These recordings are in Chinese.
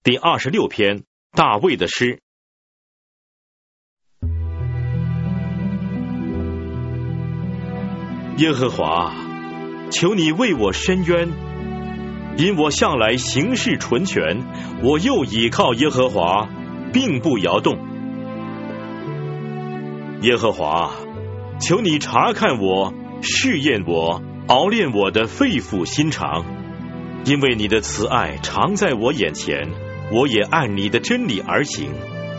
第26篇，大卫的诗。耶和华，求你为我伸冤，因我向来行事纯全，我又倚靠耶和华，并不摇动。耶和华，求你查看我，试验我，熬炼我的肺腑心肠，因为你的慈爱常在我眼前，我也按你的真理而行。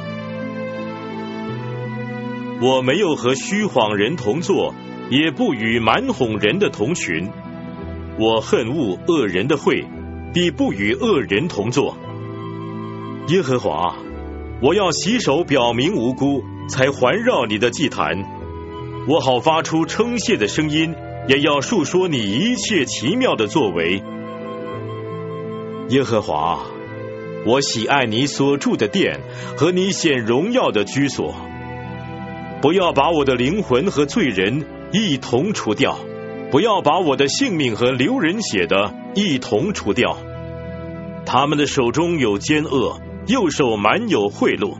我没有和虚谎人同坐，也不与蛮哄人的同群。我恨恶恶人的会，必不与恶人同坐。耶和华，我要洗手表明无辜，才环绕你的祭坛。我好发出称谢的声音，也要述说你一切奇妙的作为。耶和华，我喜爱你所住的殿和你显荣耀的居所。不要把我的灵魂和罪人一同除掉，不要把我的性命和流人血的一同除掉。他们的手中有奸恶，右手满有贿赂。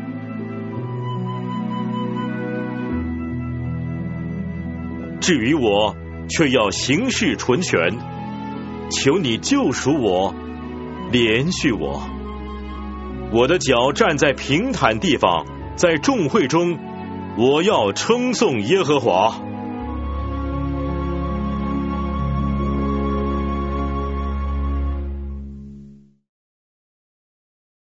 至于我，却要行事纯全。求你救赎我，怜恤我。我的脚站在平坦地方，在众会中，我要称颂耶和华。